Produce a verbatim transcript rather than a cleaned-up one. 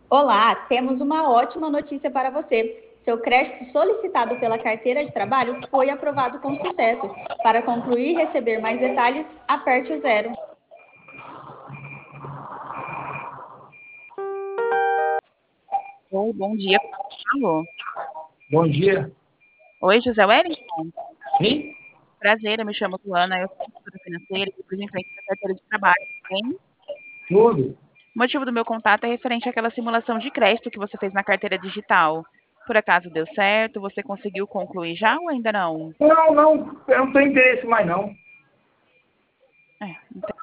Olá, temos uma ótima notícia para você. Seu crédito solicitado pela carteira de trabalho foi aprovado com sucesso. Para concluir e receber mais detalhes, aperte o zero. Oi, bom dia. Alô. Bom dia. Oi, José Wellington. Sim? Prazer, eu me chamo Luana, eu sou consultora financeira e representante da carteira de trabalho, tudo bem? Tudo. O motivo do meu contato é referente àquela simulação de crédito que você fez na carteira digital. Por acaso deu certo? Você conseguiu concluir já ou ainda não? Não, não, eu não tenho interesse mais não. É, então